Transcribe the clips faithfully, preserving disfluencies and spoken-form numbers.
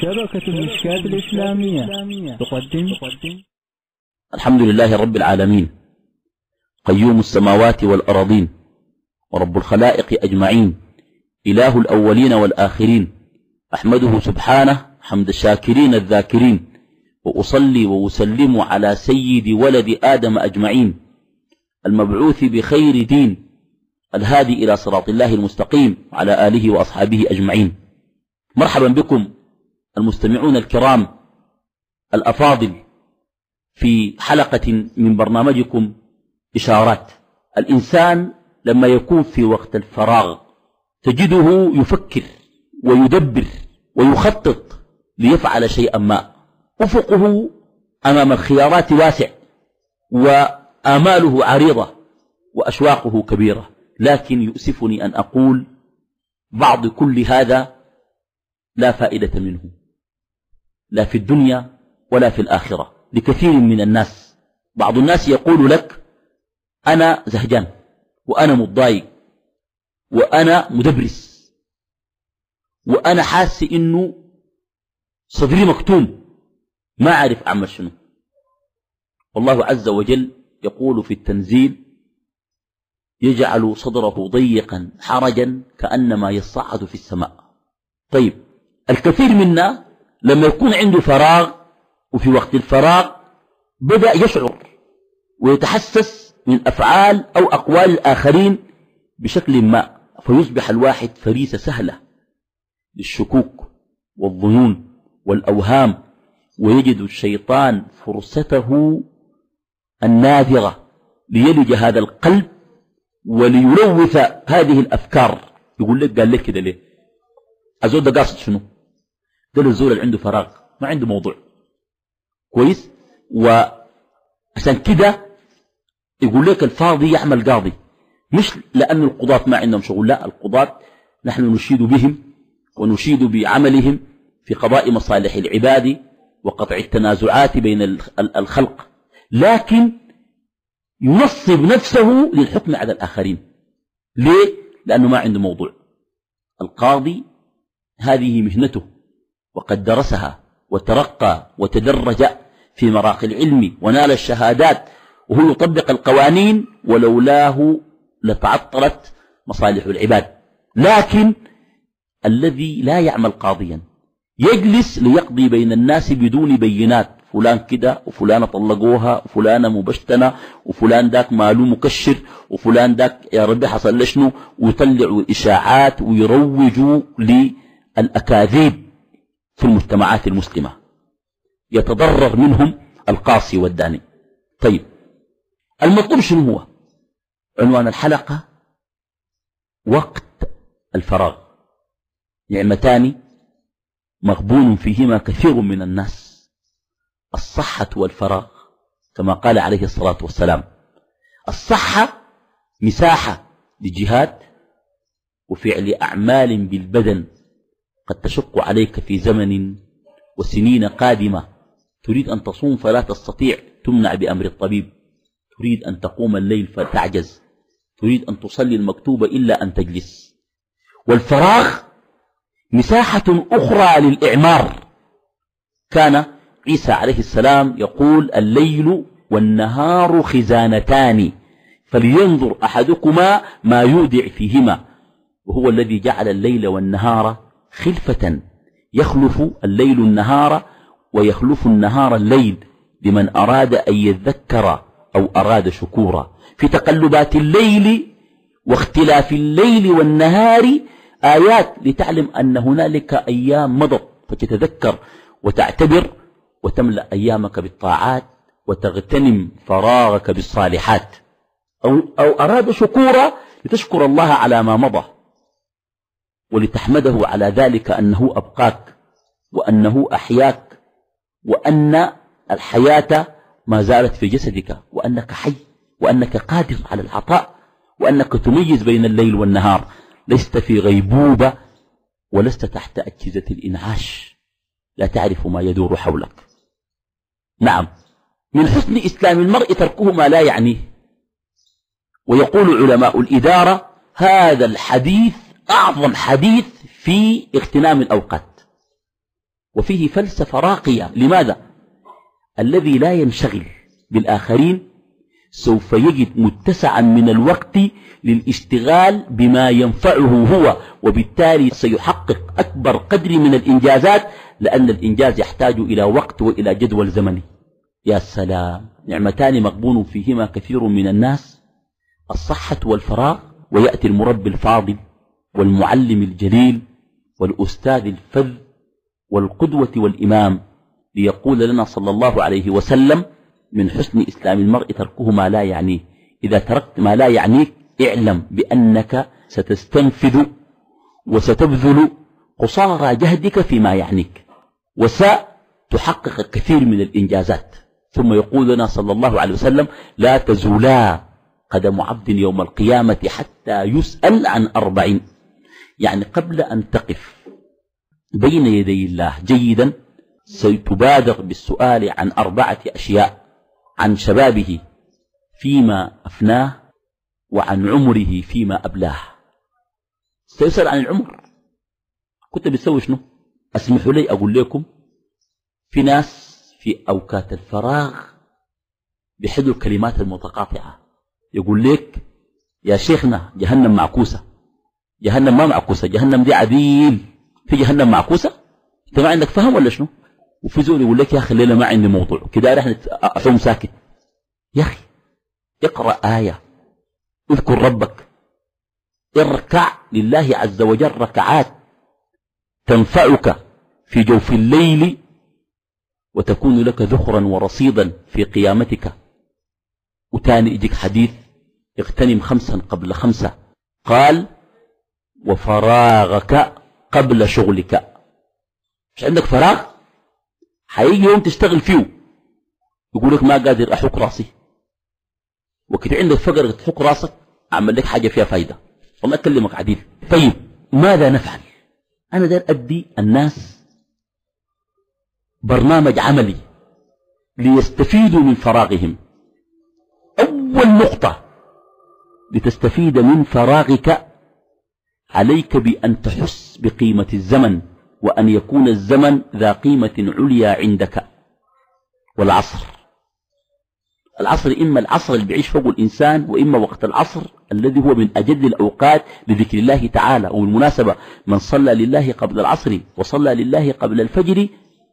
شبكة المشكات الإسلامية تقدم. الحمد لله رب العالمين، قيوم السماوات والأراضين، ورب الخلائق أجمعين، إله الأولين والآخرين، أحمده سبحانه حمد الشاكرين الذاكرين، وأصلي وأسلم على سيد ولد آدم أجمعين، المبعوث بخير دين، الهادي إلى صراط الله المستقيم، على آله وأصحابه أجمعين. مرحبا بكم المستمعون الكرام الأفاضل في حلقة من برنامجكم إشارات. الإنسان لما يكون في وقت الفراغ تجده يفكر ويدبر ويخطط ليفعل شيئا ما، أفقه أمام الخيارات واسع، وآماله عريضة، وأشواقه كبيرة. لكن يؤسفني أن أقول بعض كل هذا لا فائدة منه، لا في الدنيا ولا في الآخرة، لكثير من الناس. بعض الناس يقول لك أنا زهجان، وأنا متضايق، وأنا مدبرس، وأنا حاسس إنه صدري مكتوم، ما أعرف أعمل شنو. والله عز وجل يقول في التنزيل: يجعل صدره ضيقا حرجا كأنما يصعد في السماء. طيب، الكثير منا لما يكون عنده فراغ، وفي وقت الفراغ بدأ يشعر ويتحسس من أفعال أو أقوال الآخرين بشكل ما، فيصبح الواحد فريسة سهلة للشكوك والظنون والأوهام، ويجد الشيطان فرصته النادرة ليلج هذا القلب وليلوث هذه الأفكار. يقول لك قال لك كده ليه؟ الزول ده قاصد شنو؟ ده الزول اللي عنده فراغ، ما عنده موضوع كويس. وعشان كده يقول لك الفاضي يعمل قاضي، مش لأن القضاة ما عندهم شغل، لا، القضاة نحن نشيد بهم ونشيد بعملهم في قضاء مصالح العباد وقطع التنازعات بين الخلق، لكن ينصب نفسه للحكم على الآخرين. ليه؟ لأنه ما عنده موضوع. القاضي هذه مهنته، وقد درسها وترقى وتدرج في مراقي العلم ونال الشهادات، وهو يطبق القوانين، ولولاه لتعطلت مصالح العباد. لكن الذي لا يعمل قاضيا يجلس ليقضي بين الناس بدون بينات، فلان كده وفلانة طلقوها وفلانة مبشتنة وفلان داك ماله مكشر وفلان داك يا ربي حصل لشنو، ويطلعوا إشاعات ويروجوا للأكاذيب في المجتمعات المسلمة، يتضرر منهم القاصي والداني. طيب، المطلوب شنو هو؟ عنوان الحلقة: وقت الفراغ، نعمتان مغبون فيهما كثير من الناس، الصحة والفراغ، كما قال عليه الصلاة والسلام. الصحة مساحة لجهاد وفعل أعمال بالبدن قد تشق عليك في زمن وسنين قادمة. تريد أن تصوم فلا تستطيع، تمنع بأمر الطبيب. تريد أن تقوم الليل فتعجز. تريد أن تصلي المكتوبة إلا أن تجلس. والفراغ مساحة أخرى للإعمار. كان عيسى عليه السلام يقول: الليل والنهار خزانتان فلينظر أحدكما ما يودع فيهما. وهو الذي جعل الليل والنهار خلفة، يخلف الليل النهار ويخلف النهار الليل لمن أراد أن يذكر أو أراد شكورا. في تقلبات الليل واختلاف الليل والنهار آيات لتعلم أن هنالك أيام مضت، فتتذكر وتعتبر وتملأ أيامك بالطاعات وتغتنم فراغك بالصالحات. أو, أو أراد شكورا لتشكر الله على ما مضى، ولتحمده على ذلك أنه أبقاك وأنه أحياك، وأن الحياة ما زالت في جسدك، وأنك حي، وأنك قادر على العطاء، وأنك تميز بين الليل والنهار، لست في غيبوبة ولست تحت أجهزة الإنعاش، لا تعرف ما يدور حولك. نعم، من حسن إسلام المرء تركه ما لا يعنيه. ويقول علماء الإدارة: هذا الحديث أعظم حديث في اغتنام الأوقات. وفيه فلسفة راقية. لماذا؟ الذي لا ينشغل بالآخرين سوف يجد متسعا من الوقت للاشتغال بما ينفعه هو، وبالتالي سيحقق أكبر قدر من الإنجازات، لأن الإنجاز يحتاج إلى وقت وإلى جدول زمني. يا سلام، نعمتان مغبون فيهما كثير من الناس، الصحة والفراغ. ويأتي المربي الفاضل والمعلم الجليل والأستاذ الفذ والقدوة والإمام ليقول لنا صلى الله عليه وسلم: من حسن إسلام المرء تركه ما لا يعنيه. إذا تركت ما لا يعنيك اعلم بأنك ستستنفذ وستبذل قصارى جهدك فيما يعنيك، وستحقق الكثير من الإنجازات. ثم يقول لنا صلى الله عليه وسلم: لا تزولا قدم عبد يوم القيامة حتى يسأل عن أربعين. يعني قبل أن تقف بين يدي الله جيدا ستبادر بالسؤال عن أربعة أشياء: عن شبابه فيما أفناه، وعن عمره فيما أبلاه. سيسأل عن العمر، كنت بتسوي شنو؟ اسمحوا لي أقول لكم، في ناس في أوقات الفراغ بيحدوا الكلمات المتقاطعة. يقول لك: يا شيخنا جهنم معكوسة. جهنم ما معكوسة، جهنم دي عديل. في جهنم معكوسة؟ انت ما عندك فهم ولا شنو؟ وفي زول يقول لك: يا أخي الليلة ما عندي موضوع كده، رح أحوم ساكت. يا أخي اقرأ آية، اذكر ربك، اركع لله عز وجل ركعات تنفعك في جوف الليل وتكون لك ذخرا ورصيدا في قيامتك. وتاني يجيك حديث: اغتنم خمسا قبل خمسة، قال: وفراغك قبل شغلك. مش عندك فراغ؟ حيجي يوم تشتغل فيه يقول لك: ما قادر أحك راسي. وكده عندك فقر تحك راسك، أعمل لك حاجة فيها فايدة، والله أكلمك عديل. طيب ماذا نفعل؟ أنا دار أدي الناس برنامج عملي ليستفيدوا من فراغهم. أول نقطة لتستفيد من فراغك، عليك بأن تحس بقيمة الزمن، وأن يكون الزمن ذا قيمة عليا عندك. والعصر، العصر إما العصر اللي بيعيش فوق الإنسان، وإما وقت العصر الذي هو من أجل الأوقات لذكر الله تعالى. وبالمناسبة من صلى لله قبل العصر وصلى لله قبل الفجر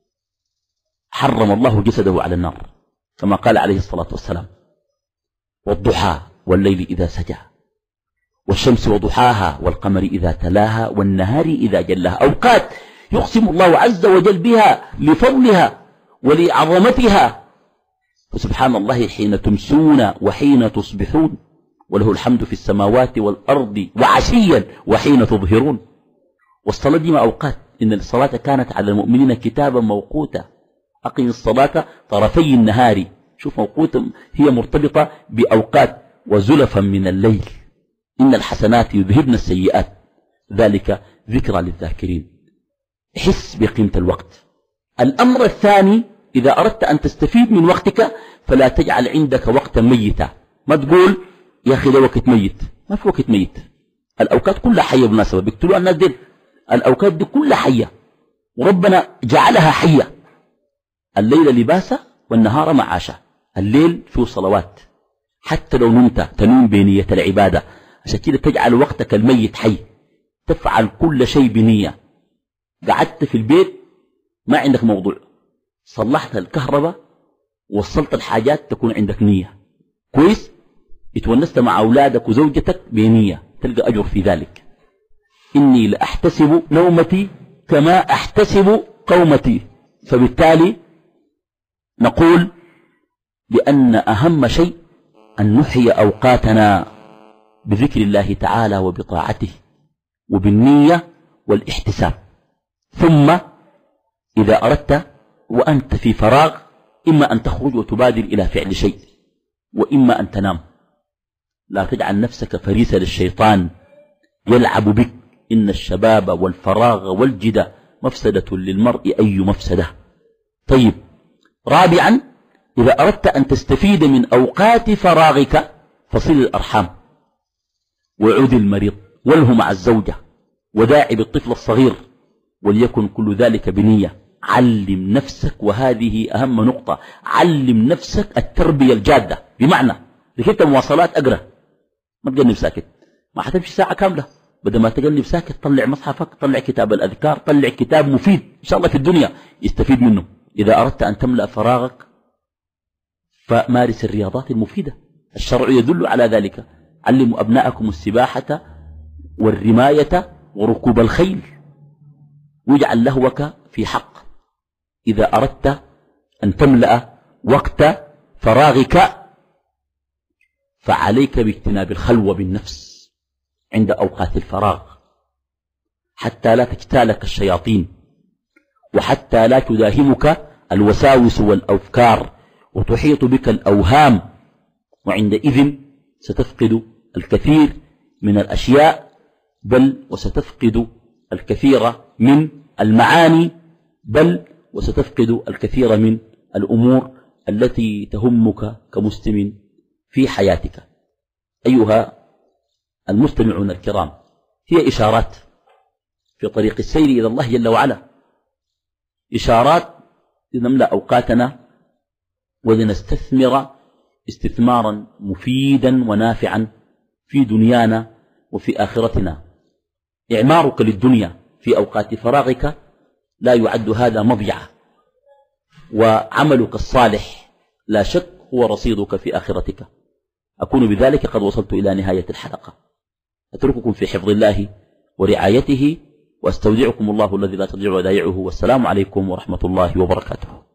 حرم الله جسده على النار، كما قال عليه الصلاة والسلام: والضحى والليل إذا سجى، والشمس وضحاها، والقمر إذا تلاها، والنهار إذا جلاها. أوقات يقسم الله عز وجل بها لفضلها ولعظمتها. فسبحان الله حين تمسون وحين تصبحون، وله الحمد في السماوات والأرض وعشيا وحين تظهرون. والصلاة دي ما أوقات، إن الصلاة كانت على المؤمنين كتابا موقوتا. أقم الصلاة طرفي النهار، شوف موقوت، هي مرتبطة بأوقات. وزلفا من الليل إن الحسنات يذهبن السيئات ذلك ذكرى للذاكرين. حس بقيمة الوقت. الأمر الثاني: إذا أردت أن تستفيد من وقتك فلا تجعل عندك وقتا ميتا. ما تقول: يا أخي ده وقت ميت. ما في وقت ميت، الأوقات كلها حية. بالمناسبة بيقتلوا الناس دي، الأوقات دي كلها حية، وربنا جعلها حية. الليل لباسا والنهار معاشا. الليل فيه صلوات، حتى لو نمت تنوم بنية العبادة، عشان كده تجعل وقتك الميت حي، تفعل كل شيء بنية. قعدت في البيت ما عندك موضوع، صلحت الكهرباء، وصلت الحاجات، تكون عندك نية كويس، اتونست مع أولادك وزوجتك بنية، تلقى أجر في ذلك. إني لأحتسب نومتي كما أحتسب قومتي. فبالتالي نقول بأن أهم شيء أن نحيي أوقاتنا بذكر الله تعالى وبطاعته وبالنية والاحتساب. ثم إذا أردت وأنت في فراغ، إما أن تخرج وتبادر إلى فعل شيء، وإما أن تنام. لا تجعل نفسك فريسة للشيطان يلعب بك. إن الشباب والفراغ والجدة مفسدة للمرء أي مفسدة. طيب، رابعا: إذا أردت أن تستفيد من أوقات فراغك فصل الأرحام، وعود المريض، وله مع الزوجة، وداعب الطفل الصغير، وليكن كل ذلك بنية. علم نفسك، وهذه أهم نقطة، علم نفسك التربية الجادة. بمعنى ركبت مواصلات أقرأ، ما تقلب ساكت، ما حتمشي ساعة كاملة، بدل ما تقلب ساكت طلع مصحفك، طلع كتاب الأذكار، طلع كتاب مفيد إن شاء الله في الدنيا يستفيد منه. إذا أردت أن تملأ فراغك فمارس الرياضات المفيدة، الشرع يدل على ذلك. علموا أبناءكم السباحة والرماية وركوب الخيل، واجعل لهوك في حق. إذا أردت أن تملأ وقت فراغك فعليك باجتناب الخلوة بالنفس عند أوقات الفراغ، حتى لا تجتالك الشياطين، وحتى لا تداهمك الوساوس والأفكار وتحيط بك الأوهام، وعندئذ ستفقد الكثير من الأشياء، بل وستفقد الكثير من المعاني، بل وستفقد الكثير من الأمور التي تهمك كمسلم في حياتك. أيها المستمعون الكرام، هي إشارات في طريق السير إلى الله جل وعلا، إشارات لنملأ أوقاتنا ولنستثمر استثمارا مفيدا ونافعا في دنيانا وفي آخرتنا. إعمارك للدنيا في أوقات فراغك لا يعد هذا مضيعة، وعملك الصالح لا شك هو رصيدك في آخرتك. أكون بذلك قد وصلت إلى نهاية الحلقة، أترككم في حفظ الله ورعايته، وأستودعكم الله الذي لا تضيع ودائعه، والسلام عليكم ورحمة الله وبركاته.